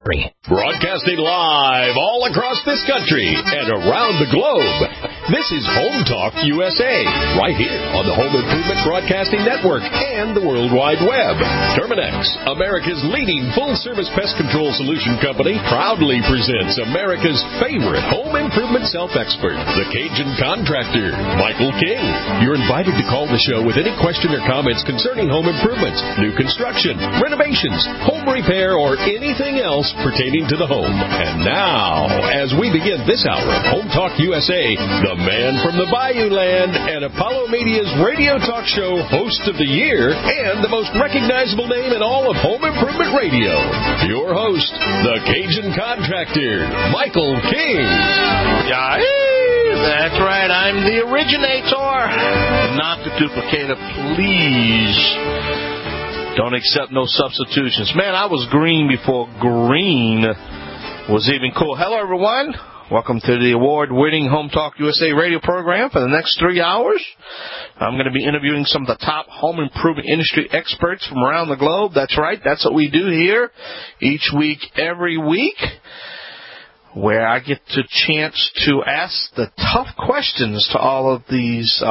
country. Broadcasting live all across this country and around the globe. This is Home Talk USA, right here on the Home Improvement Broadcasting Network and the World Wide Web. Terminex, America's leading full-service pest control solution company, proudly presents America's favorite home improvement self-expert, the Cajun Contractor, Michael King. You're invited to call the show with any question or comments concerning home improvements, new construction, renovations, home repair, or anything else pertaining to the home. And now, as we begin this hour of Home Talk USA, the man from the Bayou Land and Apollo Media's radio talk show host of the year and the most recognizable name in all of home improvement radio, your host, the Cajun Contractor, Michael King. Yeah, that's right. I'm the originator, not the duplicator. Please don't accept no substitutions. Man, I was green before green was even cool. Hello, everyone. Welcome to the award-winning Home Talk USA radio program. For the next 3 hours, I'm going to be interviewing some of the top home improvement industry experts from around the globe. That's right. That's what we do here each week, every week, where I get the chance to ask the tough questions to all of these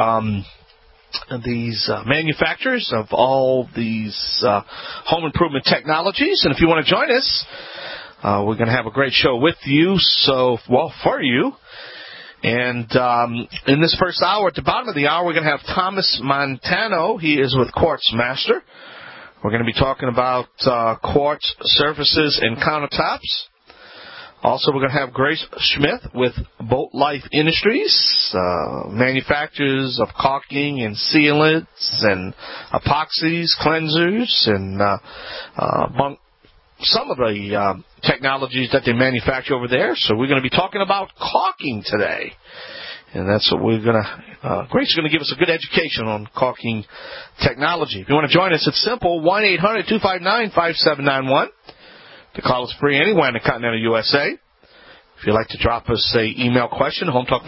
manufacturers of all these home improvement technologies. And if you want to join us, we're going to have a great show with you, for you. And in this first hour, at the bottom of the hour, we're going to have Thomas Montano. He is with Quartz Master. We're going to be talking about quartz surfaces and countertops. Also, we're going to have Grace Smith with Boat Life Industries, manufacturers of caulking and sealants and epoxies, cleansers, and among some of the technologies that they manufacture over there. So we're going to be talking about caulking today. And that's what we're going to, Grace is going to give us a good education on caulking technology. If you want to join us, it's simple, 1-800-259-5791. The call is free anywhere in the continental USA. If you'd like to drop us an email question,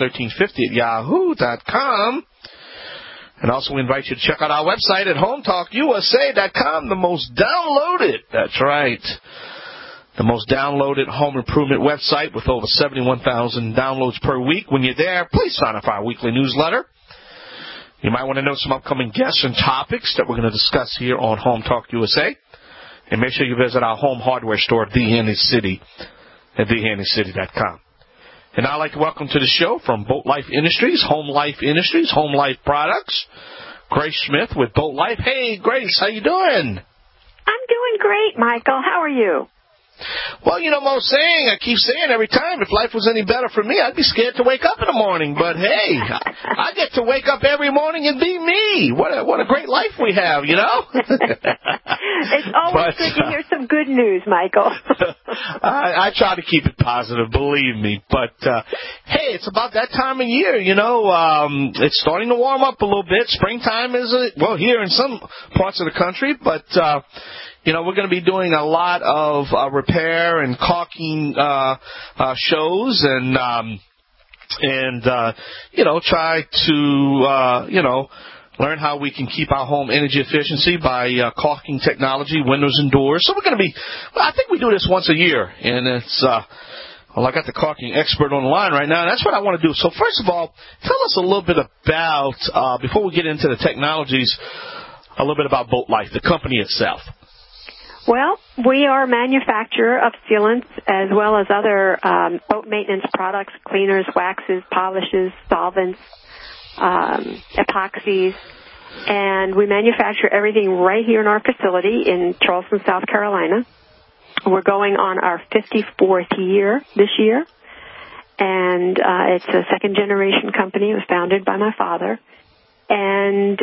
hometalk1350@yahoo.com. And also we invite you to check out our website at hometalkusa.com, the most downloaded, that's right, the most downloaded home improvement website with over 71,000 downloads per week. When you're there, please sign up for our weekly newsletter. You might want to know some upcoming guests and topics that we're going to discuss here on Home Talk USA. And make sure you visit our home hardware store, The Handy City, at thehandycity.com. And I'd like to welcome to the show from Boat Life Industries, Home Life Products, Grace Smith with Boat Life. Hey, Grace, how you doing? I'm doing great, Michael. How are you? Well, you know, I keep saying every time, if life was any better for me, I'd be scared to wake up in the morning. But, hey, I get to wake up every morning and be me. What a great life we have, you know? It's always good to hear some good news, Michael. I try to keep it positive, believe me. But, hey, it's about that time of year, you know. It's starting to warm up a little bit. Springtime is, here in some parts of the country, but you know, we're going to be doing a lot of repair and caulking shows and try to, learn how we can keep our home energy efficiency by caulking technology, windows and doors. So we're going to be, I think we do this once a year, and it's, I got the caulking expert on the line right now, and that's what I want to do. So first of all, tell us a little bit about, before we get into the technologies, a little bit about Boat Life, the company itself. Well, we are a manufacturer of sealants as well as other boat maintenance products, cleaners, waxes, polishes, solvents, epoxies, and we manufacture everything right here in our facility in Charleston, South Carolina. We're going on our 54th year this year, and it's a second-generation company. It was founded by my father, and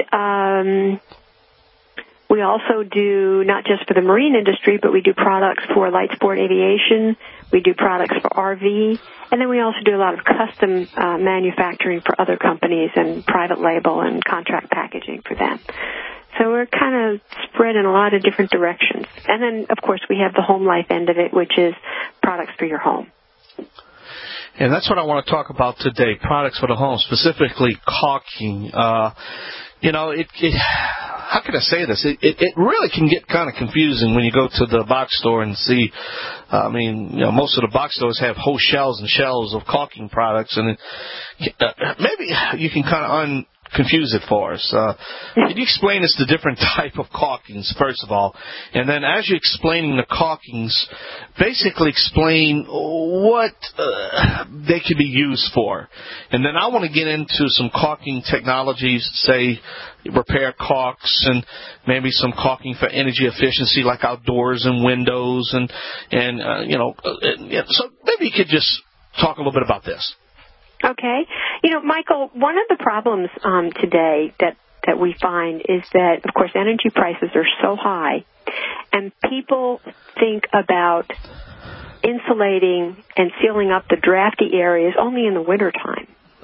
we also do not just for the marine industry, but we do products for light sport aviation. We do products for RV. And then we also do a lot of custom manufacturing for other companies and private label and contract packaging for them. So we're kind of spread in a lot of different directions. And then, of course, we have the home life end of it, which is products for your home. And that's what I want to talk about today, products for the home, specifically caulking. how can I say this? It really can get kind of confusing when you go to the box store and see. I mean, most of the box stores have whole shelves and shelves of caulking products, and maybe you can kind of confuse it for us. Can you explain us the different type of caulkings, first of all? And then as you're explaining the caulkings, basically explain what they could be used for. And then I want to get into some caulking technologies, say repair caulks and maybe some caulking for energy efficiency like outdoors and windows. And so maybe you could just talk a little bit about this. Okay. Michael, one of the problems today that we find is that, of course, energy prices are so high, and people think about insulating and sealing up the drafty areas only in the wintertime.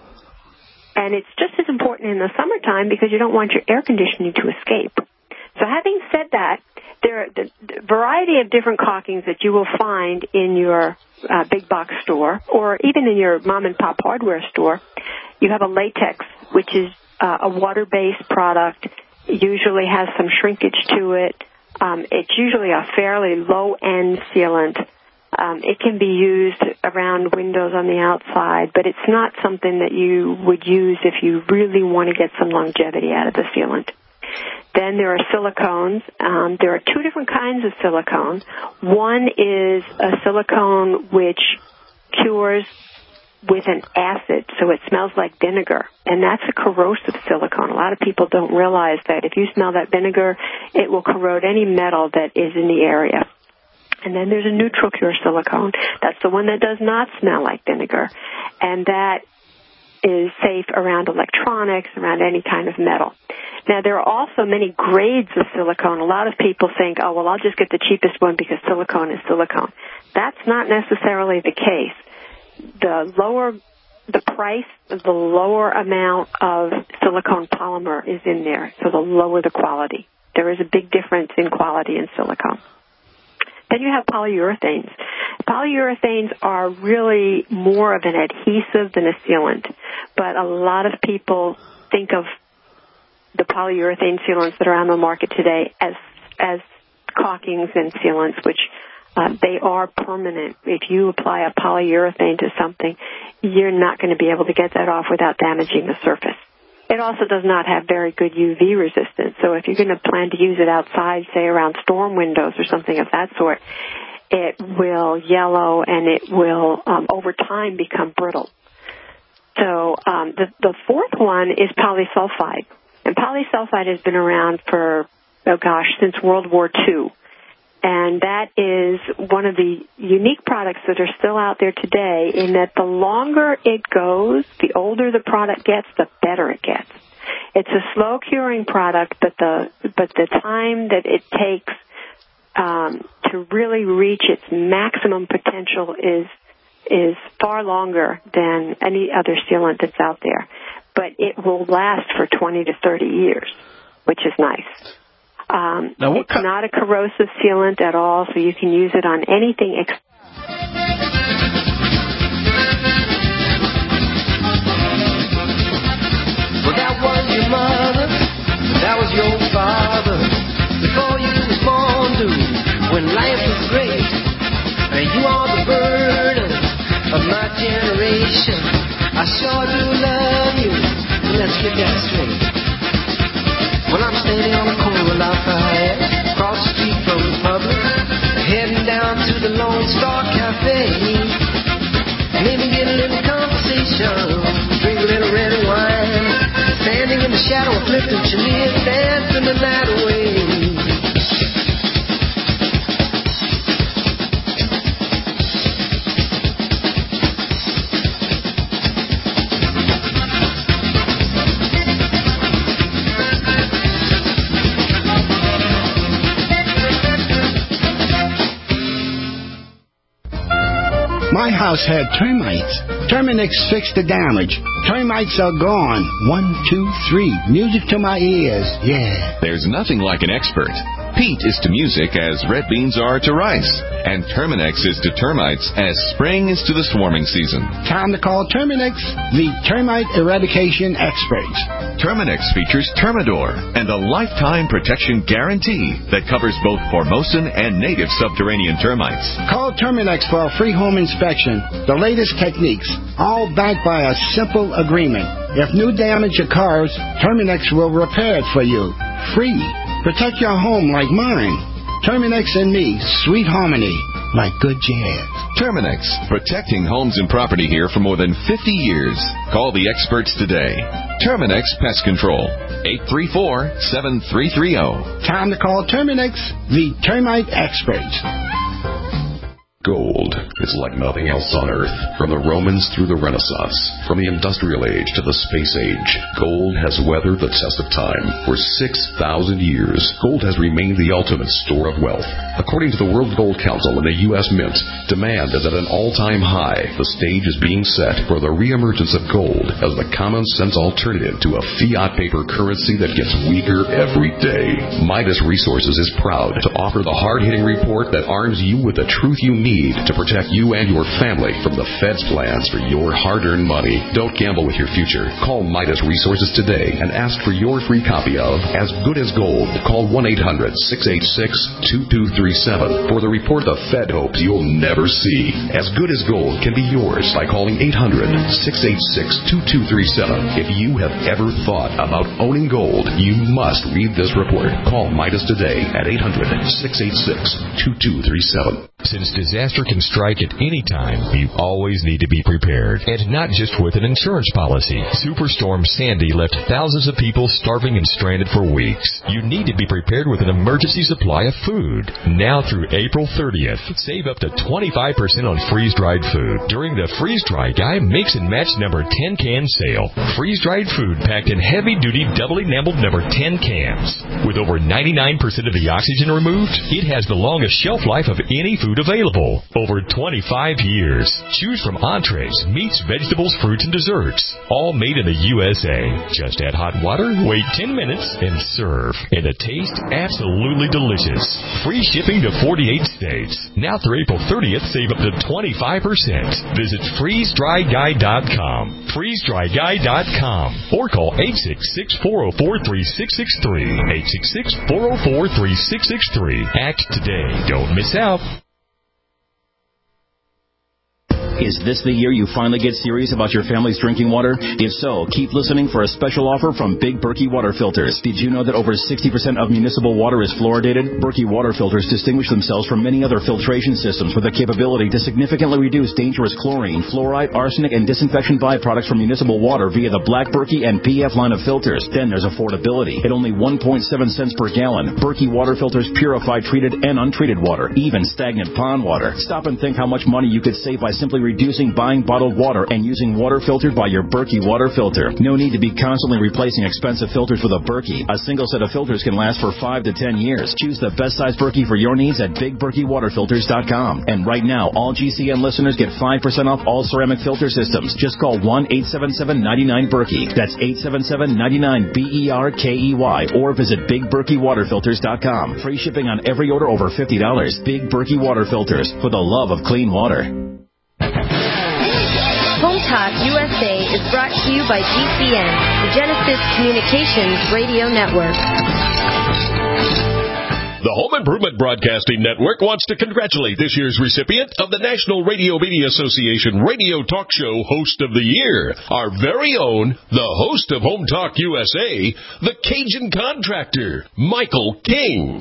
And it's just as important in the summertime because you don't want your air conditioning to escape. So having said that, there are the variety of different caulkings that you will find in your big box store or even in your mom and pop hardware store. You have a latex, which is a water-based product. It usually has some shrinkage to it. It's usually a fairly low-end sealant. It can be used around windows on the outside, but it's not something that you would use if you really want to get some longevity out of the sealant. Then there are silicones. There are two different kinds of silicone. One is a silicone which cures with an acid, so it smells like vinegar, and that's a corrosive silicone. A lot of people don't realize that if you smell that vinegar, it will corrode any metal that is in the area. And then there's a neutral cure silicone. That's the one that does not smell like vinegar, and that is safe around electronics, around any kind of metal. Now, there are also many grades of silicone. A lot of people think, oh, well, I'll just get the cheapest one because silicone is silicone. That's not necessarily the case. The lower the price, the lower amount of silicone polymer is in there, so the lower the quality. There is a big difference in quality in silicone. Then you have polyurethanes. Polyurethanes are really more of an adhesive than a sealant, but a lot of people think of the polyurethane sealants that are on the market today as caulkings and sealants, which they are permanent. If you apply a polyurethane to something, you're not going to be able to get that off without damaging the surface. It also does not have very good UV resistance, so if you're going to plan to use it outside, say around storm windows or something of that sort, it will yellow and it will, over time, become brittle. So the fourth one is polysulfide. And polysulfide has been around for, since World War II. And that is one of the unique products that are still out there today in that the longer it goes, the older the product gets, the better it gets. It's a slow curing product, but the time that it takes to really reach its maximum potential is far longer than any other sealant that's out there. But it will last for 20 to 30 years, which is nice. It's not a corrosive sealant at all, so you can use it on anything. Well, that was your mother, that was your father, before you was born, dude, when life was great. And you are the burden of my generation. I sure do love you, let's get that straight. When I'm standing on the corner of Lafayette, across the street from the Public, heading down to the Lone Star Cafe, maybe get a little conversation, drink a little red wine, standing in the shadow of Clifton Chenier, dancing the night away. My house had termites. Terminix fixed the damage. Termites are gone. 1, 2, 3. Music to my ears. Yeah. There's nothing like an expert. peat is to music as red beans are to rice. And Terminex is to termites as spring is to the swarming season. Time to call Terminex, the termite eradication experts. Terminex features Termidor and a lifetime protection guarantee that covers both Formosan and native subterranean termites. Call Terminex for a free home inspection. The latest techniques, all backed by a simple agreement. If new damage occurs, Terminex will repair it for you. Free. Protect your home like mine. Terminex and me, sweet harmony, like good jazz. Terminex, protecting homes and property here for more than 50 years. Call the experts today. Terminex Pest Control, 834-7330. Time to call Terminex, the termite experts. Gold is like nothing else on Earth. From the Romans through the Renaissance, from the Industrial Age to the Space Age, gold has weathered the test of time. For 6,000 years, gold has remained the ultimate store of wealth. According to the World Gold Council and the U.S. Mint, demand is at an all-time high. The stage is being set for the reemergence of gold as the common-sense alternative to a fiat paper currency that gets weaker every day. Midas Resources is proud to offer the hard-hitting report that arms you with the truth you need to protect you and your family from the Fed's plans for your hard-earned money. Don't gamble with your future. Call Midas Resources today and ask for your free copy of As Good as Gold. Call 1-800-686-2237 for the report the Fed hopes you'll never see. As Good as Gold can be yours by calling 800-686-2237. If you have ever thought about owning gold, you must read this report. Call Midas today at 800-686-2237. Since disaster can strike at any time, you always need to be prepared. And not just with an insurance policy. Superstorm Sandy left thousands of people starving and stranded for weeks. You need to be prepared with an emergency supply of food. Now through April 30th, save up to 25% on freeze-dried food during the Freeze-Dry Guy Mix and Match number 10 can sale. Freeze-dried food packed in heavy-duty double-enameled number 10 cans. With over 99% of the oxygen removed, it has the longest shelf life of any food available. Over 25 years. Choose from entrees, meats, vegetables, fruits, and desserts. All made in the USA. Just add hot water, wait 10 minutes, and serve. And the taste absolutely delicious. Free shipping to 48 states. Now through April 30th, save up to 25%. Visit freezedryguy.com. freezedryguy.com. Or call 866-404-3663. 866-404-3663. Act today. Don't miss out. Is this the year you finally get serious about your family's drinking water? If so, keep listening for a special offer from Big Berkey Water Filters. Did you know that over 60% of municipal water is fluoridated? Berkey Water Filters distinguish themselves from many other filtration systems with the capability to significantly reduce dangerous chlorine, fluoride, arsenic, and disinfection byproducts from municipal water via the Black Berkey and PF line of filters. Then there's affordability. At only 1.7 cents per gallon, Berkey Water Filters purify treated and untreated water, even stagnant pond water. Stop and think how much money you could save by simply reducing buying bottled water and using water filtered by your Berkey water filter. No need to be constantly replacing expensive filters with a Berkey. A single set of filters can last for 5 to 10 years. Choose the best size Berkey for your needs at BigBerkeyWaterFilters.com. And right now, all GCN listeners get 5% off all ceramic filter systems. Just call 1-877-99-BERKEY. That's 877-99-BERKEY. Or visit BigBerkeyWaterFilters.com. Free shipping on every order over $50. Big Berkey Water Filters, for the love of clean water. Home Talk USA is brought to you by GCN, the Genesis Communications Radio Network. The Home Improvement Broadcasting Network wants to congratulate this year's recipient of the National Radio Media Association Radio Talk Show Host of the Year, our very own, the host of Home Talk USA, the Cajun Contractor, Michael King.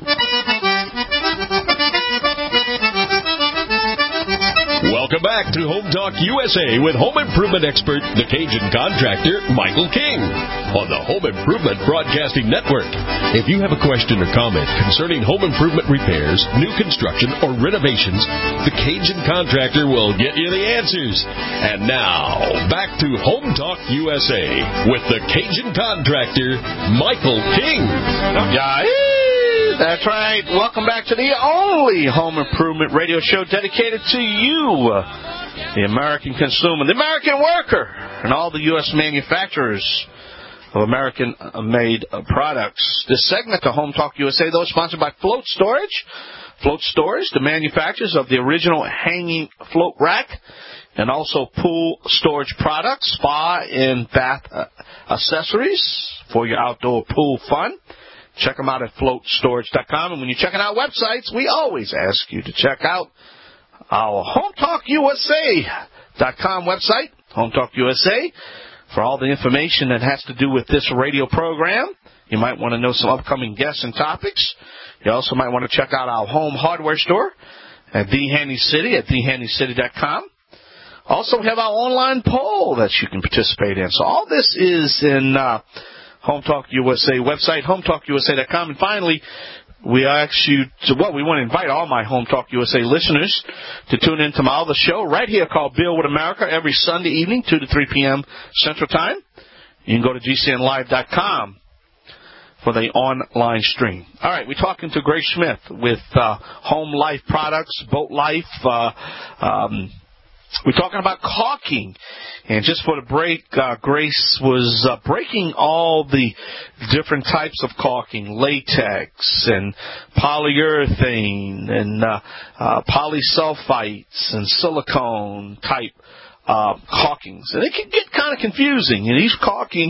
Welcome back to Home Talk USA with home improvement expert, the Cajun Contractor, Michael King, on the Home Improvement Broadcasting Network. If you have a question or comment concerning home improvement repairs, new construction, or renovations, the Cajun Contractor will get you the answers. And now, back to Home Talk USA with the Cajun Contractor, Michael King. That's right. Welcome back to the only home improvement radio show dedicated to you, the American consumer, the American worker, and all the U.S. manufacturers of American-made products. This segment of Home Talk USA, though, is sponsored by Float Storage. Float Storage, the manufacturers of the original hanging float rack, and also pool storage products, spa and bath accessories for your outdoor pool fun. Check them out at floatstorage.com. And when you're checking out websites, we always ask you to check out our HomeTalkUSA.com website, Home Talk USA, for all the information that has to do with this radio program. You might want to know some upcoming guests and topics. You also might want to check out our home hardware store at The Handy City at TheHandyCity.com. Also, we have our online poll that you can participate in. So all this is in Home Talk USA website, HomeTalkUSA.com. And finally, we ask you to, we want to invite all my Home Talk USA listeners to tune in to my other show right here called Build with America every Sunday evening, 2 to 3 p.m. Central Time. You can go to GCNlive.com for the online stream. All right, we're talking to Grace Smith with Home Life Products, Boat Life. We're talking about caulking. And just for the break, Grace was breaking all the different types of caulking, latex and polyurethane and polysulfites and silicone type caulkings. And it can get kind of confusing. And each caulking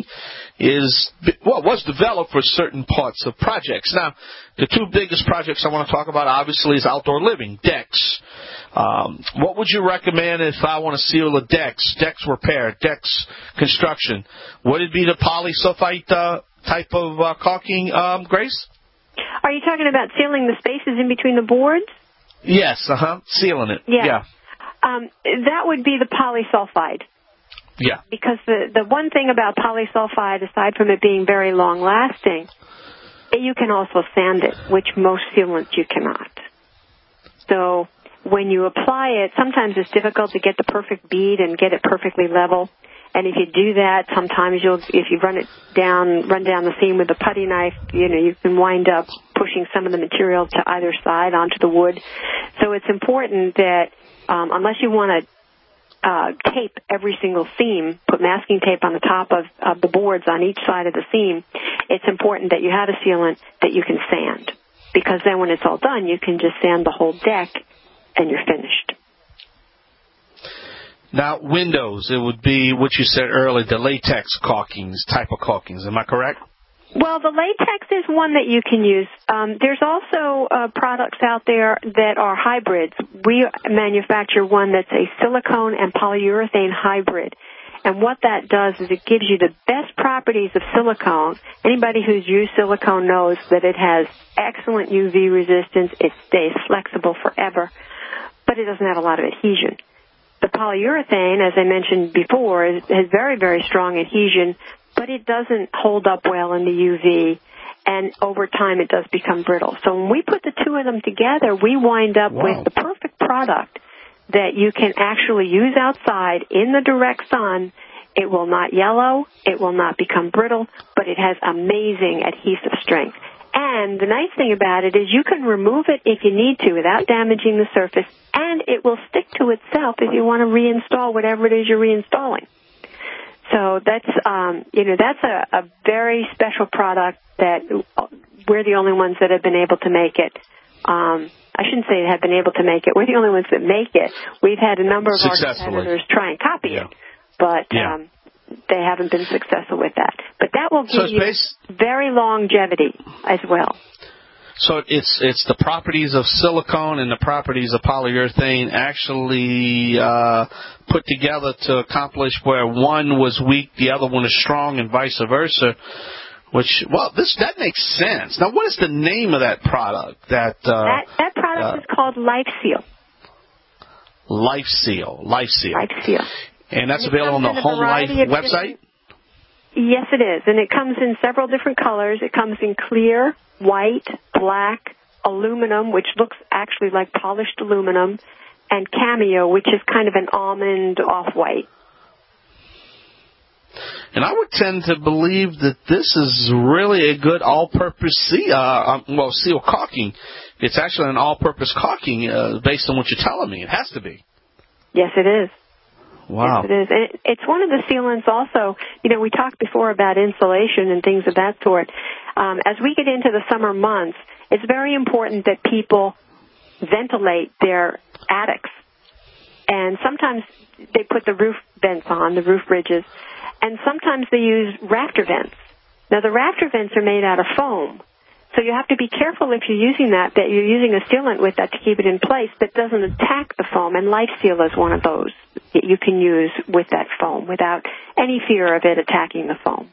was developed for certain parts of projects. Now, the two biggest projects I want to talk about, obviously, is outdoor living, decks. What would you recommend if I want to seal a deck repair, decks construction? Would it be the polysulfite type of caulking, Grace? Are you talking about sealing the spaces in between the boards? Yes, sealing it. Yeah. That would be the polysulfide. Yeah. Because the one thing about polysulfide, aside from it being very long-lasting, you can also sand it, which most sealants you cannot. So when you apply it, sometimes it's difficult to get the perfect bead and get it perfectly level. And if you do that, sometimes if you run down the seam with a putty knife, you can wind up pushing some of the material to either side onto the wood. So it's important that unless you want to tape every single seam, put masking tape on the top of the boards on each side of the seam, it's important that you have a sealant that you can sand. Because then when it's all done, you can just sand the whole deck and you're finished. Now, windows, it would be what you said earlier, the latex caulkings, type of caulkings. Am I correct? Well, the latex is one that you can use. There's also products out there that are hybrids. We manufacture one that's a silicone and polyurethane hybrid. And what that does is it gives you the best properties of silicone. Anybody who's used silicone knows that it has excellent UV resistance. It stays flexible forever, but it doesn't have a lot of adhesion. The polyurethane, as I mentioned before, has very, very strong adhesion, but it doesn't hold up well in the UV, and over time it does become brittle. So when we put the two of them together, we wind up with the perfect product that you can actually use outside in the direct sun. It will not yellow, it will not become brittle, but it has amazing adhesive strength. And the nice thing about it is you can remove it if you need to without damaging the surface, and it will stick to itself if you want to reinstall whatever it is you're reinstalling. So that's a very special product that we're the only ones that have been able to make it. I shouldn't say have been able to make it. We're the only ones that make it. We've had a number of our competitors try and copy it, but they haven't been successful with that. But that will give you very longevity as well. So it's the properties of silicone and the properties of polyurethane actually put together to accomplish where one was weak, the other one is strong, and vice versa. That makes sense. Now, what is the name of that product? That product is called LifeSeal. LifeSeal. LifeSeal. And that's available on the Home Life website? Yes, it is. And it comes in several different colors. It comes in clear, white, black, aluminum, which looks actually like polished aluminum, and cameo, which is kind of an almond off-white. And I would tend to believe that this is really a good all-purpose seal caulking. It's actually an all-purpose caulking based on what you're telling me. It has to be. Yes, it is. Wow. Yes, it is. And it's one of the sealants also. We talked before about insulation and things of that sort. As we get into the summer months, it's very important that people ventilate their attics. And sometimes they put the roof vents on, the roof ridges, and sometimes they use rafter vents. Now, the rafter vents are made out of foam, so you have to be careful if you're using that you're using a sealant with that to keep it in place that doesn't attack the foam, and Life Seal is one of those that you can use with that foam without any fear of it attacking the foam.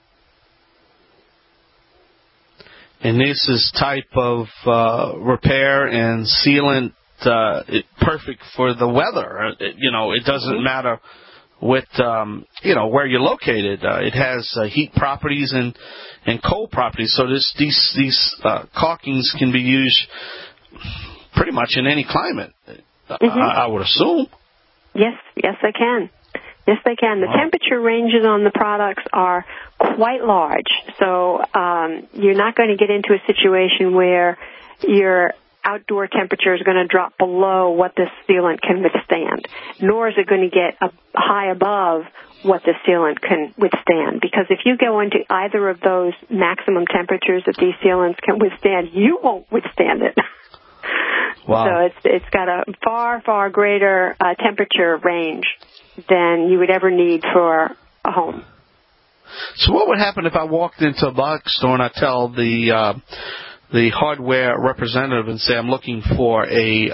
And this is type of repair and sealant perfect for the weather. It doesn't matter with where you're located. It has heat properties and cold properties. So these caulkings can be used pretty much in any climate. I would assume. Yes, they can. Yes, they can. The temperature ranges on the products are quite large, so you're not going to get into a situation where your outdoor temperature is going to drop below what this sealant can withstand, nor is it going to get high above what the sealant can withstand. Because if you go into either of those maximum temperatures that these sealants can withstand, you won't withstand it. Wow. So it's got a far, far greater temperature range than you would ever need for a home. So what would happen if I walked into a box store and I tell the hardware representative and say I'm looking for a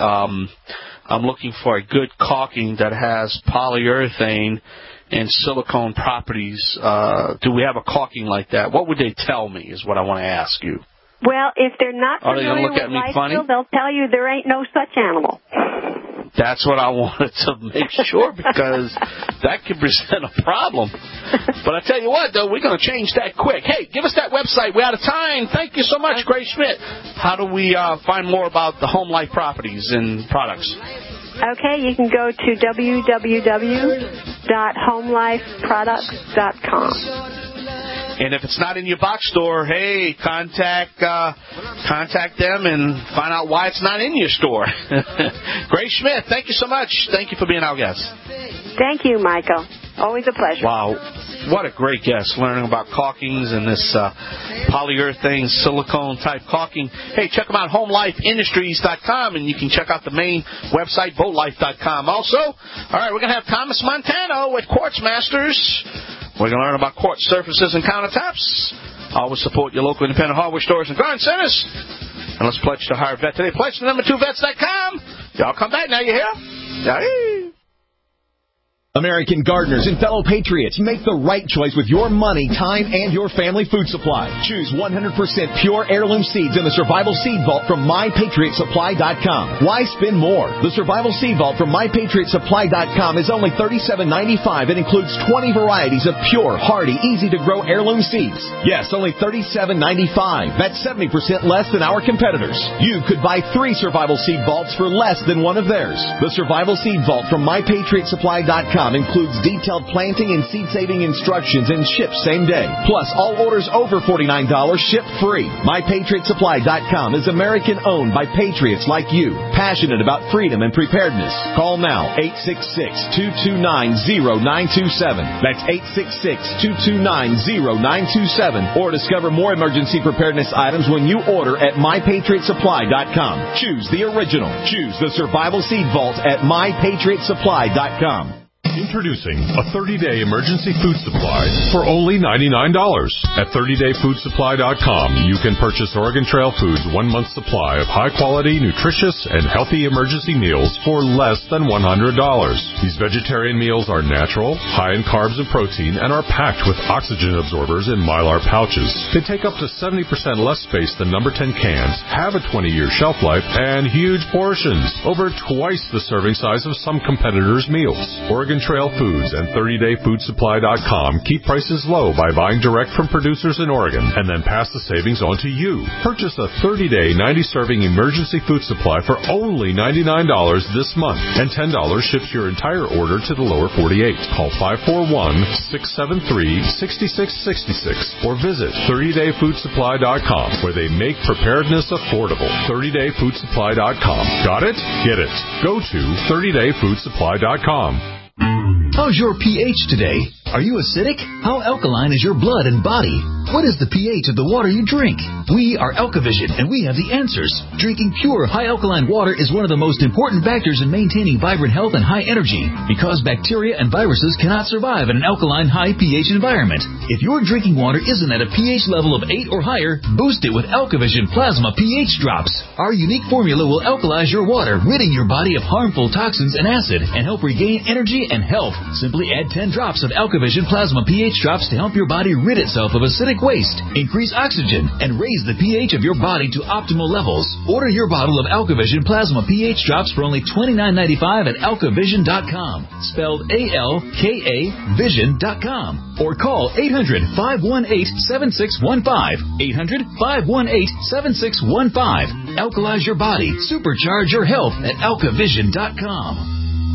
good caulking that has polyurethane and silicone properties? Do we have a caulking like that? What would they tell me is what I want to ask you. Well, if they're not familiar with Life Seal, they'll tell you there ain't no such animal. That's what I wanted to make sure, because that could present a problem. But I tell you what, though, we're going to change that quick. Hey, give us that website. We're out of time. Thank you so much, Grace Schmidt. How do we find more about the Home Life properties and products? Okay, you can go to www.homelifeproducts.com. And if it's not in your box store, hey, contact them and find out why it's not in your store. Grace Schmidt, thank you so much. Thank you for being our guest. Thank you, Michael. Always a pleasure. Wow, what a great guest, learning about caulkings and this polyurethane silicone-type caulking. Hey, check them out, homelifeindustries.com, and you can check out the main website, boatlife.com. Also, all right, we're going to have Thomas Montano with Quartz Masters. We're going to learn about quartz surfaces and countertops. Always support your local independent hardware stores and garden centers. And let's pledge to hire a vet today. Pledge to number2vets.com. Y'all come back now, you hear? Yeah. American gardeners and fellow patriots, make the right choice with your money, time, and your family food supply. Choose 100% pure heirloom seeds in the Survival Seed Vault from MyPatriotSupply.com. Why spend more? The Survival Seed Vault from MyPatriotSupply.com is only $37.95 and includes 20 varieties of pure, hardy, easy-to-grow heirloom seeds. Yes, only $37.95. That's 70% less than our competitors. You could buy 3 Survival Seed Vaults for less than one of theirs. The Survival Seed Vault from MyPatriotSupply.com includes detailed planting and seed-saving instructions and ships same day. Plus, all orders over $49 ship free. MyPatriotSupply.com is American-owned by patriots like you, passionate about freedom and preparedness. Call now, 866-229-0927. That's 866-229-0927. Or discover more emergency preparedness items when you order at MyPatriotSupply.com. Choose the original. Choose the Survival Seed Vault at MyPatriotSupply.com. Introducing a 30-day emergency food supply for only $99. At 30dayfoodsupply.com, you can purchase Oregon Trail Foods' 1-month supply of high-quality, nutritious, and healthy emergency meals for less than $100. These vegetarian meals are natural, high in carbs and protein, and are packed with oxygen absorbers in Mylar pouches. They take up to 70% less space than number 10 cans, have a 20-year shelf life, and huge portions, over twice the serving size of some competitors' meals. Oregon Trail Foods and 30dayfoodsupply.com keep prices low by buying direct from producers in Oregon and then pass the savings on to you. Purchase a 30-day, 90-serving emergency food supply for only $99 this month, and $10 ships your entire order to the lower 48. Call 541-673-6666 or visit 30dayfoodsupply.com, where they make preparedness affordable. 30dayfoodsupply.com. Got it? Get it. Go to 30dayfoodsupply.com. How's your pH today? Are you acidic? How alkaline is your blood and body? What is the pH of the water you drink? We are Alkavision, and we have the answers. Drinking pure, high alkaline water is one of the most important factors in maintaining vibrant health and high energy, because bacteria and viruses cannot survive in an alkaline, high pH environment. If your drinking water isn't at a pH level of 8 or higher, boost it with Alkavision Plasma pH Drops. Our unique formula will alkalize your water, ridding your body of harmful toxins and acid, and help regain energy and health. Simply add 10 drops of Alkavision Plasma pH Drops to help your body rid itself of acidic waste, increase oxygen, and raise the pH of your body to optimal levels. Order your bottle of Alkavision Plasma pH Drops for only $29.95 at alkavision.com, spelled A-L-K-A Vision.com, or call 800-518-7615, 800-518-7615. Alkalize your body, supercharge your health at alkavision.com.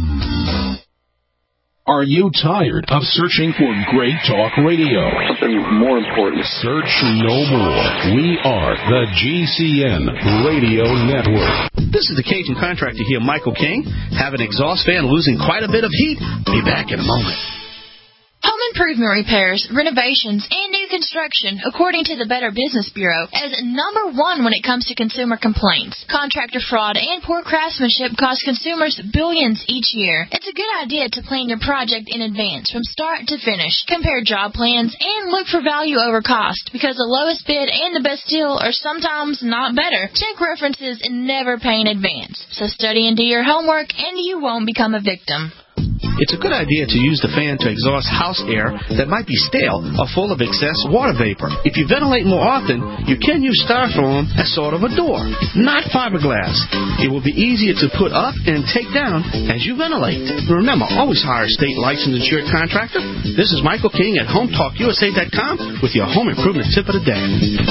Are you tired of searching for great talk radio? Something more important. Search no more. We are the GCN Radio Network. This is the Cajun contractor here, Michael King. Have an exhaust fan losing quite a bit of heat? Be back in a moment. Home improvement repairs, renovations, and new construction, according to the Better Business Bureau, is #1 when it comes to consumer complaints. Contractor fraud and poor craftsmanship cost consumers billions each year. It's a good idea to plan your project in advance from start to finish. Compare job plans and look for value over cost, because the lowest bid and the best deal are sometimes not better. Check references and never pay in advance. So study and do your homework, and you won't become a victim. It's a good idea to use the fan to exhaust house air that might be stale or full of excess water vapor. If you ventilate more often, you can use styrofoam as sort of a door, not fiberglass. It will be easier to put up and take down as you ventilate. Remember, always hire a state licensed insured contractor. This is Michael King at HomeTalkUSA.com with your home improvement tip of the day.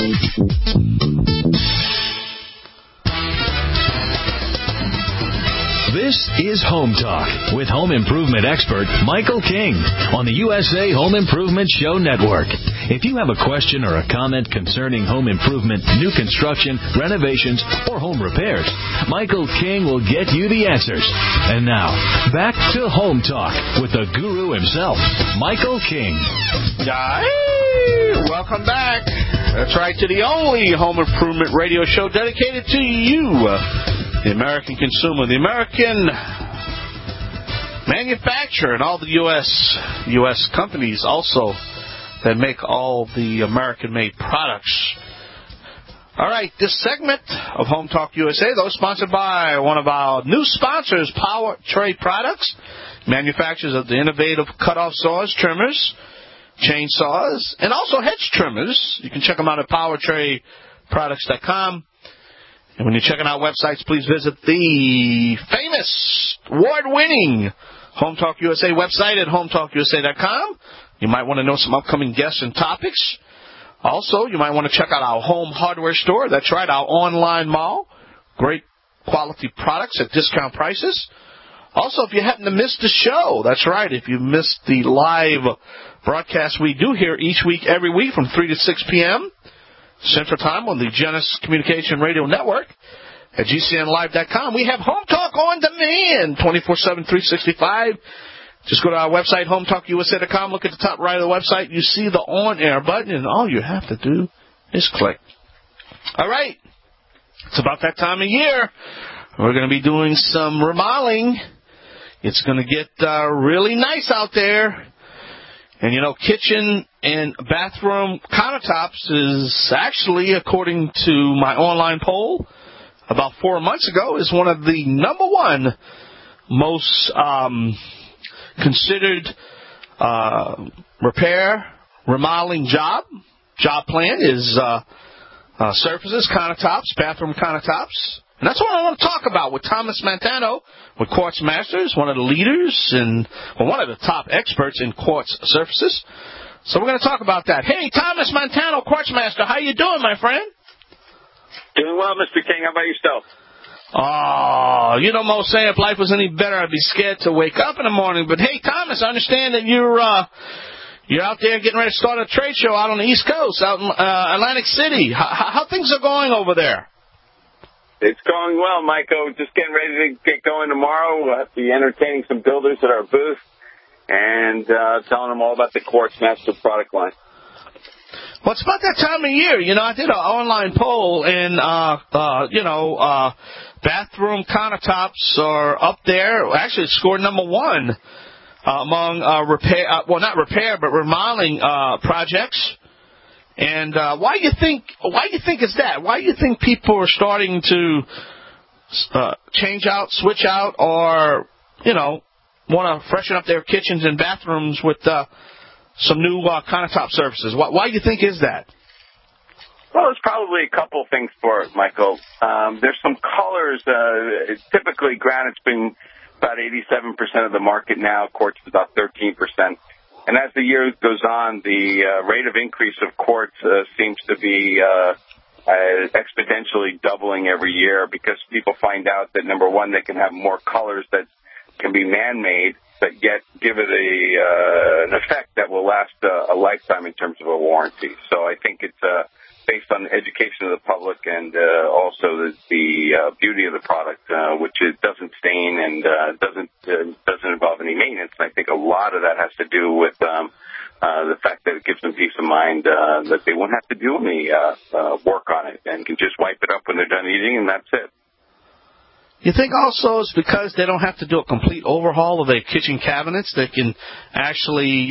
This is Home Talk with home improvement expert Michael King on the USA Home Improvement Show Network. If you have a question or a comment concerning home improvement, new construction, renovations, or home repairs, Michael King will get you the answers. And now, back to Home Talk with the guru himself, Michael King. Hey, welcome back. That's right, to the only home improvement radio show dedicated to you, the American consumer, the American manufacturer, and all the U.S. companies also that make all the American-made products. All right, this segment of Home Talk USA, though, sponsored by one of our new sponsors, Power Tray Products, manufacturers of the innovative cutoff saws, trimmers, chainsaws, and also hedge trimmers. You can check them out at PowerTrayProducts.com. And when you're checking out websites, please visit the famous, award-winning Home Talk USA website at HomeTalkUSA.com. You might want to know some upcoming guests and topics. Also, you might want to check out our home hardware store. That's right, our online mall. Great quality products at discount prices. Also, if you happen to miss the show, that's right, if you missed the live broadcast we do here each week, every week from 3 to 6 p.m., Central Time on the Genesis Communication Radio Network at GCNlive.com. We have Home Talk on demand, 24/7, 365. Just go to our website, HomeTalkUSA.com. Look at the top right of the website. You see the on-air button, and all you have to do is click. All right. It's about that time of year. We're going to be doing some remodeling. It's going to get really nice out there. And, you know, kitchen and bathroom countertops is actually, according to my online poll about 4 months ago, is one of the #1 most considered repair, remodeling job plan is surfaces, countertops, bathroom countertops. And that's what I want to talk about with Thomas Montano, with Quartz Masters, one of the leaders and one of the top experts in quartz surfaces. So we're going to talk about that. Hey, Thomas Montano, Quartz Master, how you doing, my friend? Doing well, Mr. King. How about yourself? Oh, you know, Mo saying if life was any better, I'd be scared to wake up in the morning. But hey, Thomas, I understand that you're out there getting ready to start a trade show out on the East Coast, out in Atlantic City. How things are going over there? It's going well, Michael. Just getting ready to get going tomorrow. We'll have to be entertaining some builders at our booth. and telling them all about the Quartz Master product line. Well, it's about that time of year. I did an online poll, and, bathroom countertops are up there. Actually, it scored number one among remodeling projects. And why do you think it's that? Why do you think people are starting to change out, switch out, or want to freshen up their kitchens and bathrooms with some new countertop surfaces? Why do you think is that? Well, there's probably a couple things for it, Michael. There's some colors. Typically, granite's been about 87% of the market now. Quartz is about 13%. And as the year goes on, the rate of increase of quartz seems to be exponentially doubling every year because people find out that, number one, they can have more colors that can be man-made, but yet give it an effect that will last a lifetime in terms of a warranty. So I think it's based on the education of the public and also the beauty of the product, which it doesn't stain and doesn't involve any maintenance. And I think a lot of that has to do with the fact that it gives them peace of mind that they won't have to do any work on it and can just wipe it up when they're done eating, and that's it. You think also it's because they don't have to do a complete overhaul of their kitchen cabinets? They can actually,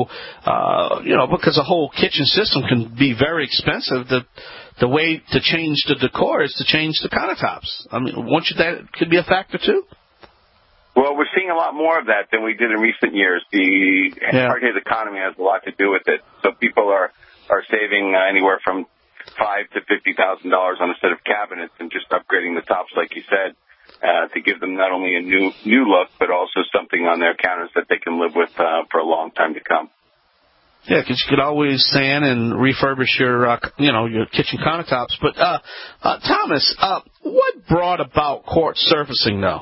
because a whole kitchen system can be very expensive. The way to change the decor is to change the countertops. I mean, that could be a factor too? Well, we're seeing a lot more of that than we did in recent years. The hard-hit economy has a lot to do with it. So people are saving anywhere from $5,000 to $50,000 on a set of cabinets and just upgrading the tops, like you said. To give them not only a new look, but also something on their counters that they can live with for a long time to come. Yeah, because you could always sand and refurbish your kitchen countertops. But Thomas, what brought about quartz surfacing, though?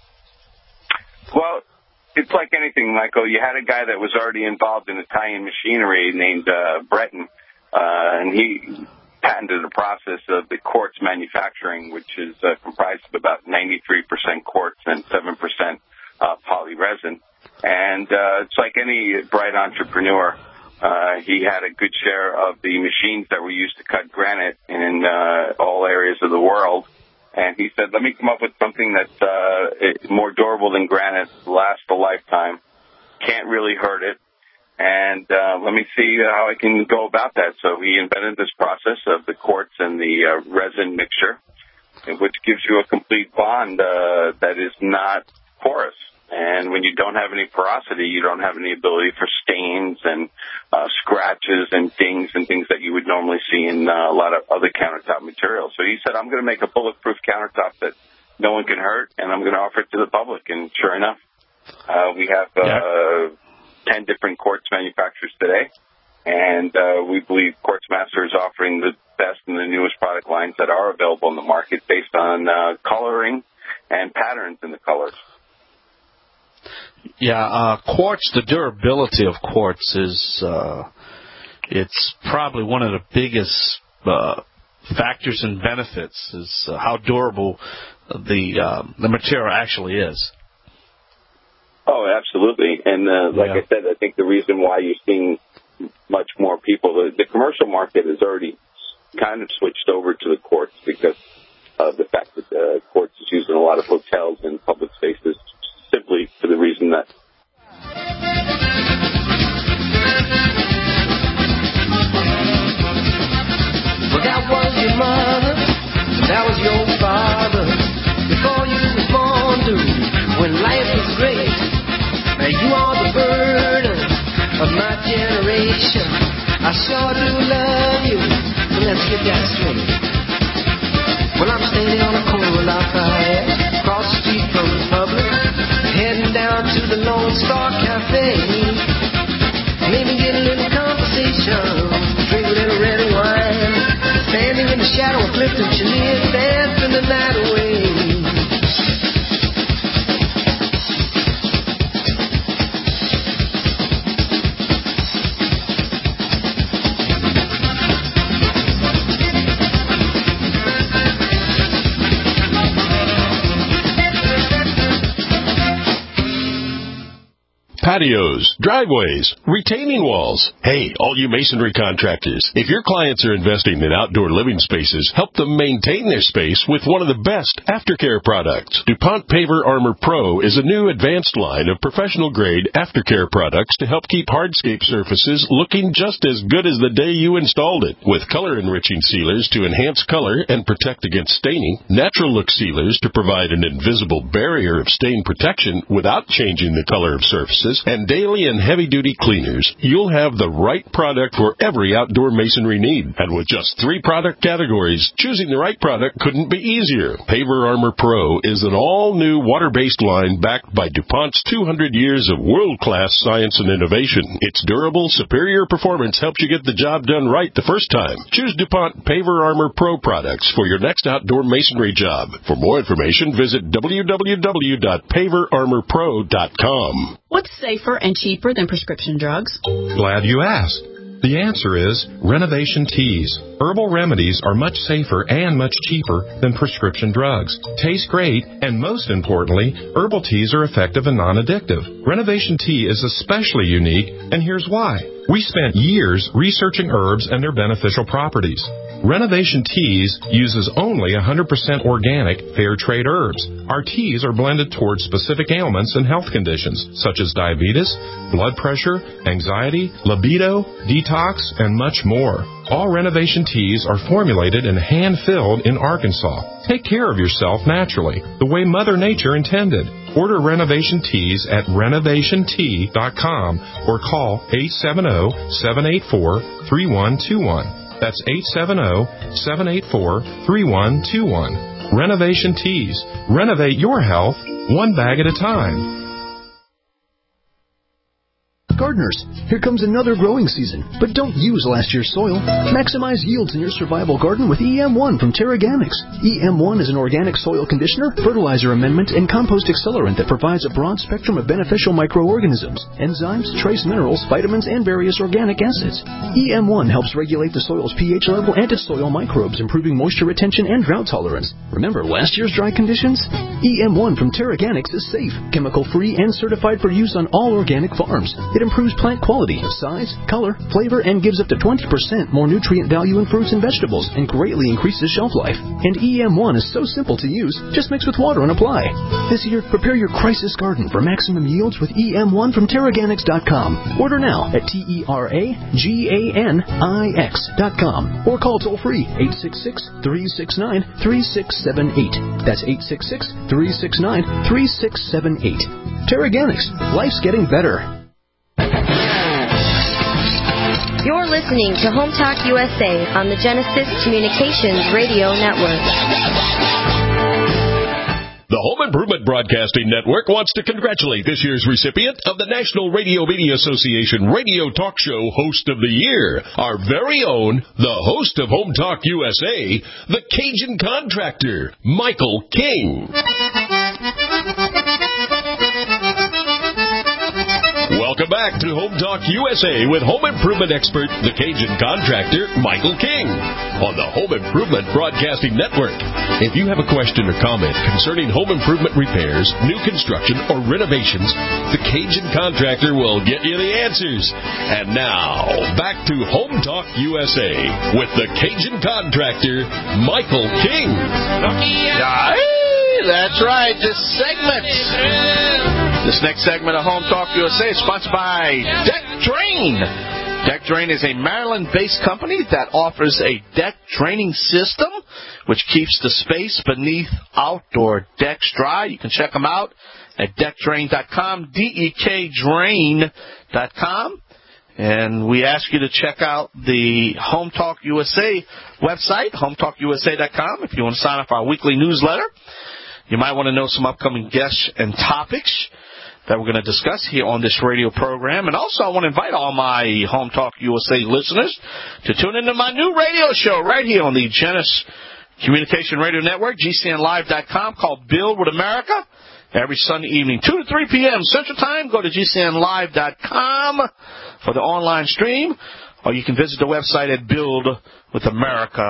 Well, it's like anything, Michael. You had a guy that was already involved in Italian machinery named Breton, and he patented the process of the quartz manufacturing, which is comprised of about 93% quartz and 7% poly resin. And it's like any bright entrepreneur. He had a good share of the machines that were used to cut granite in all areas of the world. And he said, let me come up with something that's more durable than granite, lasts a lifetime, can't really hurt it. And let me see how I can go about that. So he invented this process of the quartz and the resin mixture, which gives you a complete bond that is not porous. And when you don't have any porosity, you don't have any ability for stains and scratches and dings and things that you would normally see in a lot of other countertop materials. So he said, I'm going to make a bulletproof countertop that no one can hurt, and I'm going to offer it to the public. And sure enough, we have 10 different quartz manufacturers today, and we believe Quartz Master is offering the best and the newest product lines that are available in the market based on coloring and patterns in the colors. Yeah, quartz, the durability of quartz is it's probably one of the biggest factors and benefits is how durable the material actually is. Oh, absolutely. And like I said, I think the reason why you're seeing much more people, the commercial market has already kind of switched over to the quartz because of the fact that quartz is used in a lot of hotels and public spaces simply for the reason that well, that was your mother, that was your father, before you was born, dude, when life was great. Now you are the burden of my generation. I sure do love you, so let's get that straight. Well, I'm standing on the corner of Lafayette, across the street from the Public, heading down to the Lone Star Cafe. Maybe get a little conversation, drink a little red wine, standing in the shadow of Clifton Chenier, dancing the night away. patios, driveways, retaining walls. Hey, all you masonry contractors, if your clients are investing in outdoor living spaces, help them maintain their space with one of the best aftercare products. DuPont Paver Armor Pro is a new advanced line of professional-grade aftercare products to help keep hardscape surfaces looking just as good as the day you installed it. With color-enriching sealers to enhance color and protect against staining, natural look sealers to provide an invisible barrier of stain protection without changing the color of surfaces, and daily and heavy-duty cleaners, you'll have the right product for every outdoor masonry need. And with just 3 product categories, choosing the right product couldn't be easier. Paver Armor Pro is an all-new water-based line backed by DuPont's 200 years of world-class science and innovation. Its durable, superior performance helps you get the job done right the first time. Choose DuPont Paver Armor Pro products for your next outdoor masonry job. For more information, visit www.paverarmorpro.com. What's safer and cheaper than prescription drugs? Glad you asked. The answer is Renovation Teas. Herbal remedies are much safer and much cheaper than prescription drugs. Taste great, and most importantly, herbal teas are effective and non-addictive. Renovation Tea is especially unique, and here's why. We spent years researching herbs and their beneficial properties. Renovation Teas uses only 100% organic, fair trade herbs. Our teas are blended towards specific ailments and health conditions, such as diabetes, blood pressure, anxiety, libido, detox, and much more. All Renovation Teas are formulated and hand-filled in Arkansas. Take care of yourself naturally, the way Mother Nature intended. Order Renovation Teas at renovationtea.com or call 870-784-3121. That's 870-784-3121. Renovation Teas. Renovate your health, one bag at a time. Gardeners, here comes another growing season, but don't use last year's soil. Maximize yields in your survival garden with EM1 from Terraganics. EM1 is an organic soil conditioner, fertilizer amendment, and compost accelerant that provides a broad spectrum of beneficial microorganisms, enzymes, trace minerals, vitamins, and various organic acids. EM1 helps regulate the soil's pH level and its soil microbes, improving moisture retention and drought tolerance. Remember last year's dry conditions? EM1 from Terraganics is safe, chemical-free, and certified for use on all organic farms. It improves plant quality, size, color, flavor, and gives up to 20% more nutrient value in fruits and vegetables, and greatly increases shelf life. And EM1 is so simple to use, just mix with water and apply. This year, prepare your crisis garden for maximum yields with EM1 from Terraganics.com. Order now at TerraGanix.com or call toll-free 866-369-3678. That's 866-369-3678. Terraganics. Life's getting better. You're listening to Home Talk USA on the Genesis Communications Radio Network. The Home Improvement Broadcasting Network wants to congratulate this year's recipient of the National Radio Media Association Radio Talk Show Host of the Year, our very own, the host of Home Talk USA, the Cajun Contractor, Michael King. Welcome back to Home Talk USA with home improvement expert, the Cajun Contractor, Michael King, on the Home Improvement Broadcasting Network. If you have a question or comment concerning home improvement repairs, new construction, or renovations, the Cajun Contractor will get you the answers. And now, back to Home Talk USA with the Cajun Contractor, Michael King. That's right, This next segment of Home Talk USA is sponsored by Deck Drain. Deck Drain is a Maryland-based company that offers a deck draining system which keeps the space beneath outdoor decks dry. You can check them out at deckdrain.com, DEKdrain.com. And we ask you to check out the Home Talk USA website, hometalkusa.com, if you want to sign up for our weekly newsletter. You might want to know some upcoming guests and topics that we're going to discuss here on this radio program. And also, I want to invite all my Home Talk USA listeners to tune into my new radio show right here on the Genesis Communication Radio Network, GCNlive.com, called Build with America. Every Sunday evening, 2 to 3 p.m. Central Time. Go to GCNlive.com for the online stream, or you can visit the website at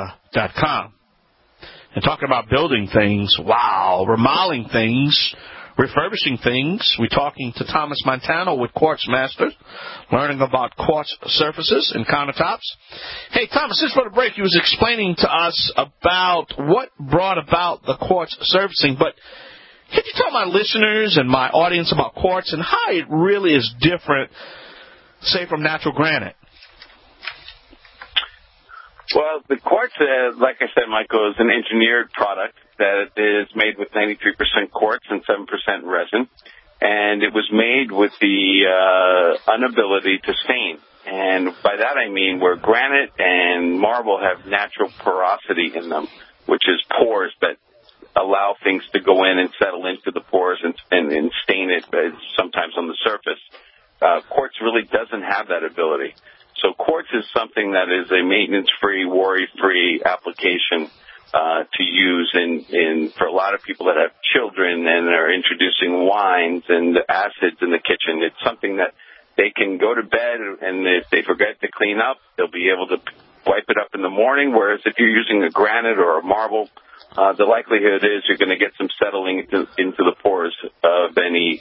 buildwithamerica.com. And talking about building things, remodeling things, refurbishing things. We're talking to Thomas Montano with Quartz Masters, learning about quartz surfaces and countertops. Hey, Thomas, just for the break, you was explaining to us about what brought about the quartz surfacing, but can you tell my listeners and my audience about quartz and how it really is different, say, from natural granite? Well, the quartz, like I said, Michael, is an engineered product that is made with 93% quartz and 7% resin. And it was made with the inability to stain. And by that I mean where granite and marble have natural porosity in them, which is pores that allow things to go in and settle into the pores and stain it sometimes on the surface. Quartz really doesn't have that ability. So quartz is something that is a maintenance-free, worry-free application to use for a lot of people that have children and are introducing wines and acids in the kitchen. It's something that they can go to bed, and if they forget to clean up, they'll be able to wipe it up in the morning, whereas if you're using a granite or a marble, the likelihood is you're going to get some settling into the pores of any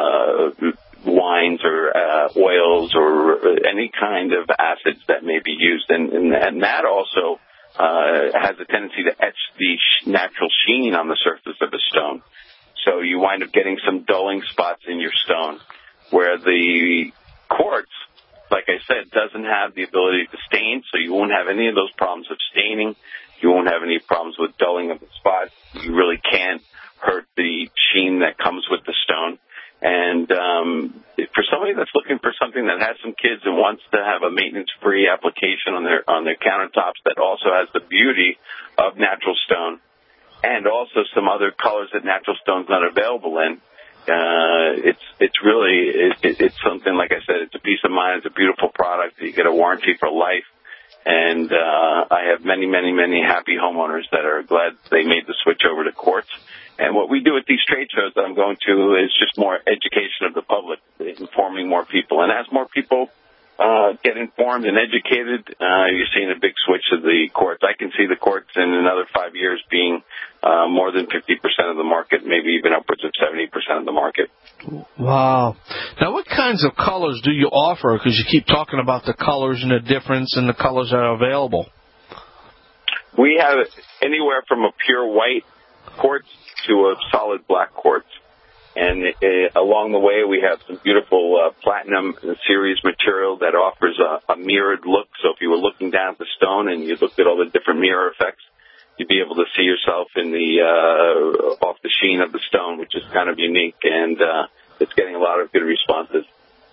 wines or oils or any kind of acids that may be used. And that also has a tendency to etch the natural sheen on the surface of a stone. So you wind up getting some dulling spots in your stone, where the quartz, like I said, doesn't have the ability to stain, so you won't have any of those problems of staining. You won't have any problems with dulling of the spots. You really can't hurt the sheen that comes with the stone. And for somebody that's looking for something that has some kids and wants to have a maintenance-free application on their countertops that also has the beauty of natural stone and also some other colors that natural stone's not available in, it's really something, like I said, it's a peace of mind. It's a beautiful product. You get a warranty for life. And I have many, many, many happy homeowners that are glad they made the switch over to quartz. And what we do at these trade shows that I'm going to is just more education of the public, informing more people. And as more people get informed and educated, you're seeing a big switch to the quartz. I can see the quartz in another 5 years being more than 50% of the market, maybe even upwards of 70% of the market. Wow. Now, what kinds of colors do you offer? Because you keep talking about the colors and the difference in the colors that are available. We have anywhere from a pure white quartz to a solid black quartz. And along the way, we have some beautiful platinum series material that offers a mirrored look. So if you were looking down at the stone and you looked at all the different mirror effects, you'd be able to see yourself in the off the sheen of the stone, which is kind of unique, and it's getting a lot of good responses.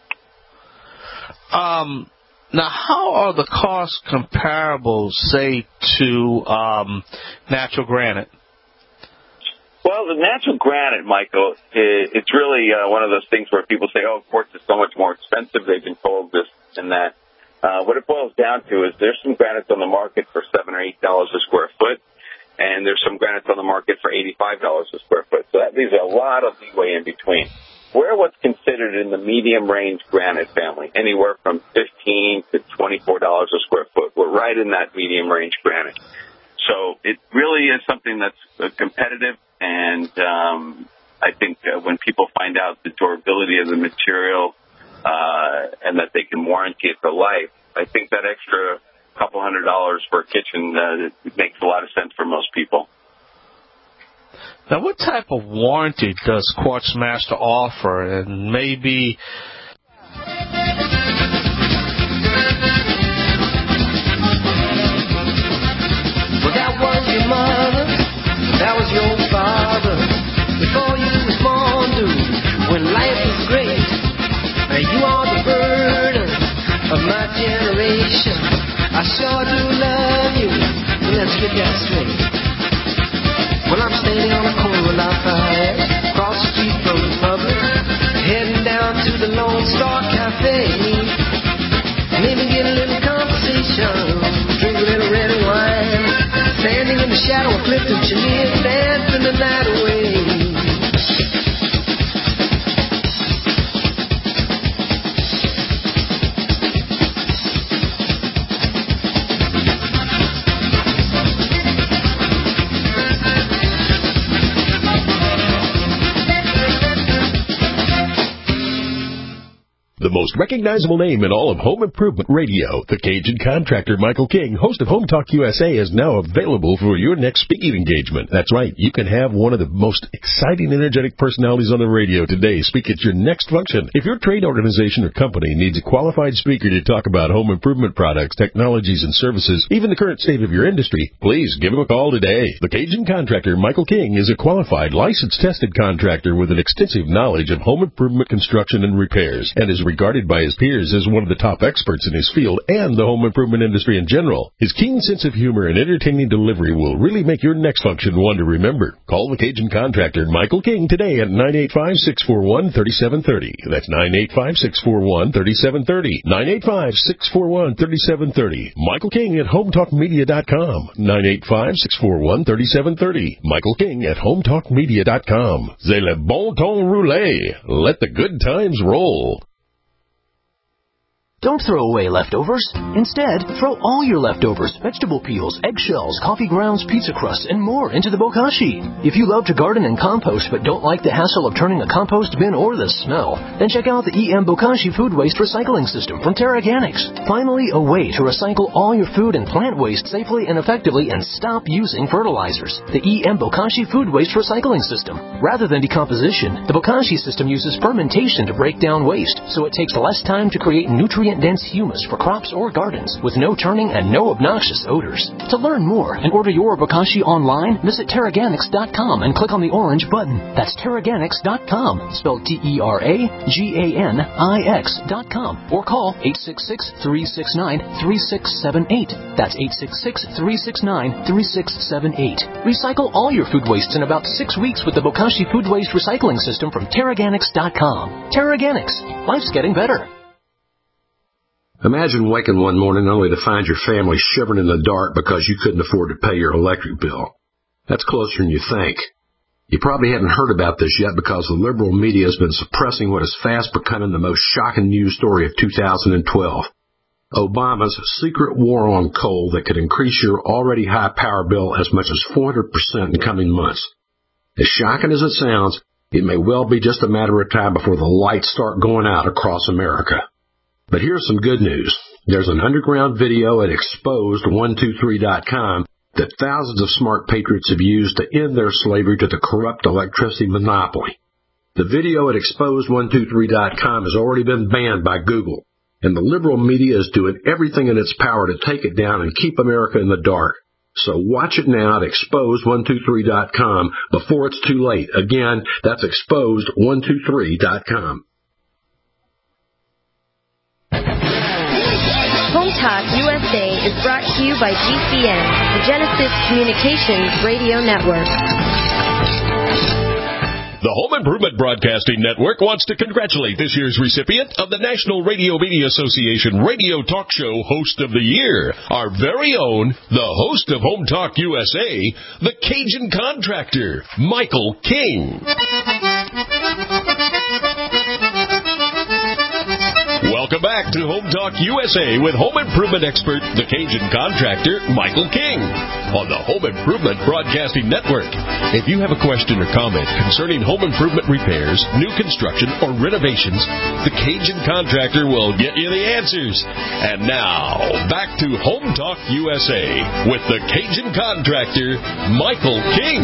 Now, how are the costs comparable, say, to natural granite? Well, the natural granite, Michael, it's really one of those things where people say, oh, quartz is so much more expensive. They've been told this and that. What it boils down to is there's some granites on the market for $7 or $8 a square foot, and there's some granites on the market for $85 a square foot. So that leaves a lot of leeway in between. We're what's considered in the medium-range granite family, anywhere from $15 to $24 a square foot. We're right in that medium-range granite. So it really is something that's competitive, and I think when people find out the durability of the material and that they can warranty it for life, I think that extra couple $100 for a kitchen makes a lot of sense for most people. Now, what type of warranty does Quartz Master offer? And maybe... Well, that was your mother, that was your father, before you was born, dude, when life was great. Now you are the burden of my generation. I sure do love you, let's get that straight. Well, I'm standing on the corner of Lafayette, across the street from the Republic, heading down to the Lone Star Cafe. Maybe get a little conversation, drink a little red wine, standing in the shadow of Clifton Chenier, dancing the night away. The most recognizable name in all of home improvement radio, the Cajun contractor Michael King, host of Home Talk USA, is now available for your next speaking engagement. That's right, you can have one of the most exciting, energetic personalities on the radio today speak at your next function. If your trade organization or company needs a qualified speaker to talk about home improvement products, technologies, and services, even the current state of your industry, please give him a call today. The Cajun contractor Michael King is a qualified, licensed, tested contractor with an extensive knowledge of home improvement construction and repairs, and is regarded by his peers as one of the top experts in his field and the home improvement industry in general. His keen sense of humor and entertaining delivery will really make your next function one to remember. Call the Cajun contractor Michael King today at 985-641-3730. That's 985-641-3730. 985-641-3730. Michael King at HomeTalkMedia.com. 985-641-3730. Michael King at HomeTalkMedia.com. C'est le bon ton roulé. Let the good times roll. Don't throw away leftovers. Instead, throw all your leftovers, vegetable peels, eggshells, coffee grounds, pizza crusts, and more into the bokashi. If you love to garden and compost but don't like the hassle of turning a compost bin or the smell, then check out the EM Bokashi Food Waste Recycling System from Terraganics. Finally, a way to recycle all your food and plant waste safely and effectively and stop using fertilizers. The EM Bokashi Food Waste Recycling System. Rather than decomposition, the Bokashi system uses fermentation to break down waste, so it takes less time to create nutrient-dense humus for crops or gardens with no turning and no obnoxious odors. To learn more and order your Bokashi online, visit Terraganics.com and click on the orange button. That's Terraganics.com, spelled Terraganix.com, or call 866-369-3678. That's 866-369-3678. Recycle all your food wastes in about 6 weeks with the Bokashi Food Waste Recycling System from Terraganics.com. Terraganics. Life's getting better. Imagine waking one morning only to find your family shivering in the dark because you couldn't afford to pay your electric bill. That's closer than you think. You probably haven't heard about this yet because the liberal media has been suppressing what is fast becoming the most shocking news story of 2012. Obama's secret war on coal that could increase your already high power bill as much as 400% in coming months. As shocking as it sounds, it may well be just a matter of time before the lights start going out across America. But here's some good news. There's an underground video at exposed123.com that thousands of smart patriots have used to end their slavery to the corrupt electricity monopoly. The video at exposed123.com has already been banned by Google, and the liberal media is doing everything in its power to take it down and keep America in the dark. So watch it now at exposed123.com before it's too late. Again, that's exposed123.com. Home Talk USA is brought to you by GCN, the Genesis Communications Radio Network. The Home Improvement Broadcasting Network wants to congratulate this year's recipient of the National Radio Media Association Radio Talk Show Host of the Year, our very own, the host of Home Talk USA, the Cajun contractor, Michael King. Welcome back to Home Talk USA with home improvement expert, the Cajun contractor, Michael King, on the Home Improvement Broadcasting Network. If you have a question or comment concerning home improvement repairs, new construction, or renovations, the Cajun contractor will get you the answers. And now, back to Home Talk USA with the Cajun contractor, Michael King.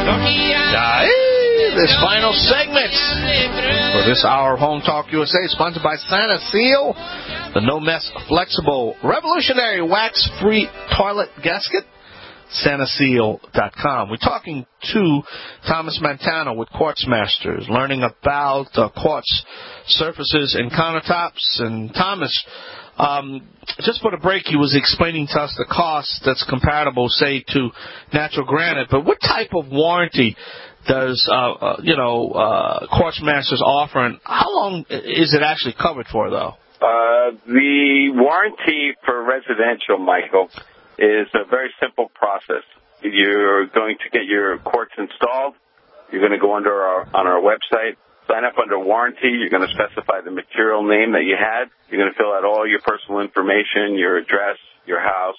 This final segment for this hour of Home Talk USA is sponsored by Santa Seal, the No Mess Flexible Revolutionary Wax-Free Toilet Gasket. SantaSeal.com. We're talking to Thomas Montano with Quartz Masters, learning about quartz surfaces and countertops. And Thomas, just for the break, he was explaining to us the cost that's comparable, say, to natural granite. But what type of warranty does Quartz Masters offer, and how long is it actually covered for, though? The warranty for residential, Michael, is a very simple process. You're going to get your quartz installed. You're going to go on our website, sign up under warranty. You're going to specify the material name that you had. You're going to fill out all your personal information, your address, your house,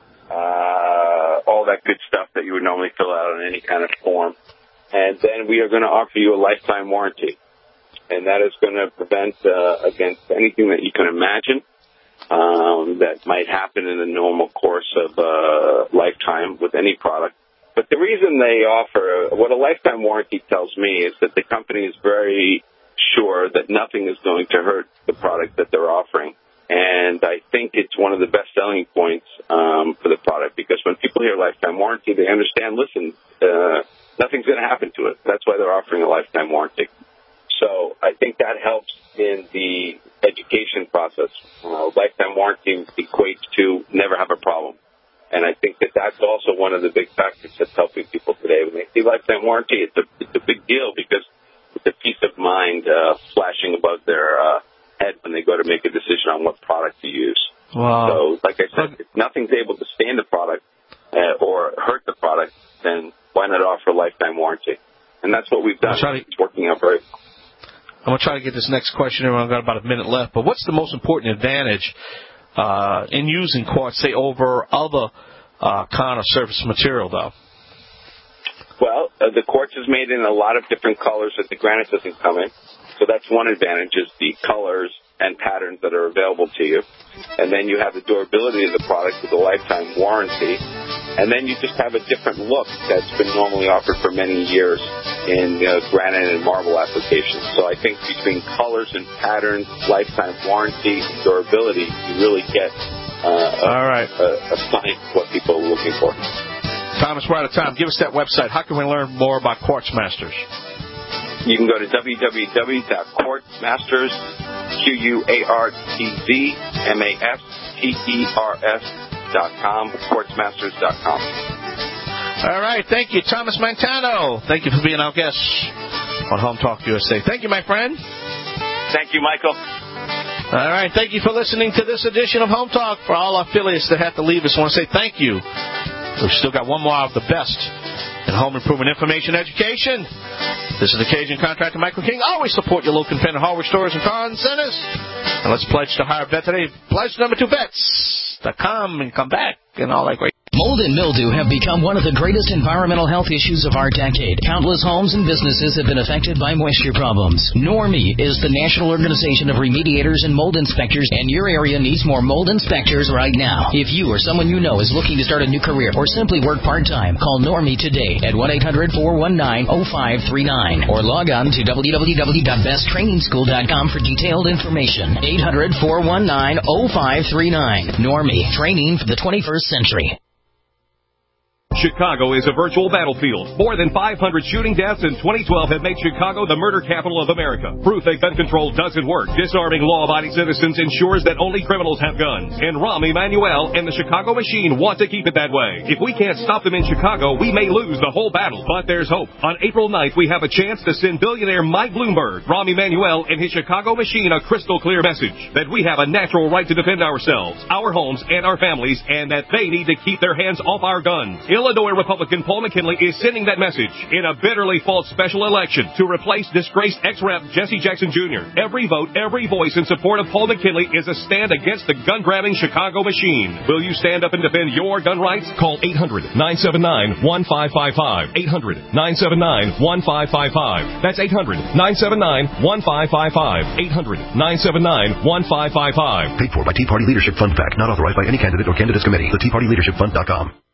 all that good stuff that you would normally fill out on any kind of form. And then we are going to offer you a lifetime warranty. and that is going to prevent against anything that you can imagine that might happen in the normal course of lifetime with any product. But the reason they offer, what a lifetime warranty tells me is that the company is very sure that nothing is going to hurt the product that they're offering. And I think it's one of the best selling points for the product, because when people hear lifetime warranty, they understand, listen, nothing's going to happen to it. That's why they're offering a lifetime warranty. So I think that helps in the education process. Lifetime warranty equates to never have a problem. And I think that that's also one of the big factors that's helping people today. When they see lifetime warranty, it's a big deal, because it's a peace of mind flashing above their head when they go to make a decision on what product to use. Wow. So, like I said, if nothing's able to stand the product or hurt the product, then why not offer a lifetime warranty? And that's what we've done. It's working out very well. I'm going to try to get this next question in. I've got about a minute left. But what's the most important advantage in using quartz, say, over other kind of surface material, though? Well, the quartz is made in a lot of different colors that the granite doesn't come in. So that's one advantage, is the colors and patterns that are available to you. And then you have the durability of the product with a lifetime warranty. And then you just have a different look that's been normally offered for many years in granite and marble applications. So I think between colors and patterns, lifetime warranty, and durability, you really get a sign of what people are looking for. Thomas, we're out of time. Give us that website. How can we learn more about Quartz Masters? You can go to www.quartzmasters, QUARTZMASTERS.com, quartzmasters.com. All right. Thank you, Thomas Montano. Thank you for being our guest on Home Talk USA. Thank you, my friend. Thank you, Michael. All right. Thank you for listening to this edition of Home Talk. For all our affiliates that have to leave us, I want to say thank you. We've still got one more of the best in home improvement information education. This is the Cajun Contractor Michael King. Always support your local independent hardware stores and car centers. And let's pledge to hire a vet today. Pledge number 2 vets.com and come back and all that great. Mold and mildew have become one of the greatest environmental health issues of our decade. Countless homes and businesses have been affected by moisture problems. NORMI is the National Organization of Remediators and Mold Inspectors, and your area needs more mold inspectors right now. If you or someone you know is looking to start a new career or simply work part-time, call NORMI today at 1-800-419-0539 or log on to www.besttrainingschool.com for detailed information. 800-419-0539. NORMI, training for the 21st century. Chicago is a virtual battlefield. More than 500 shooting deaths in 2012 have made Chicago the murder capital of America. Proof that gun control doesn't work. Disarming law-abiding citizens ensures that only criminals have guns. And Rahm Emanuel and the Chicago Machine want to keep it that way. If we can't stop them in Chicago, we may lose the whole battle. But there's hope. On April 9th, we have a chance to send billionaire Mike Bloomberg, Rahm Emanuel, and his Chicago Machine a crystal clear message that we have a natural right to defend ourselves, our homes, and our families, and that they need to keep their hands off our guns. Illinois Republican Paul McKinley is sending that message in a bitterly false special election to replace disgraced ex-rep Jesse Jackson Jr. Every vote, every voice in support of Paul McKinley is a stand against the gun-grabbing Chicago Machine. Will you stand up and defend your gun rights? Call 800-979-1555. 800-979-1555. That's 800-979-1555. 800-979-1555. Paid for by Tea Party Leadership Fund PAC. Not authorized by any candidate or candidates committee. The TeaPartyLeadershipFund.com.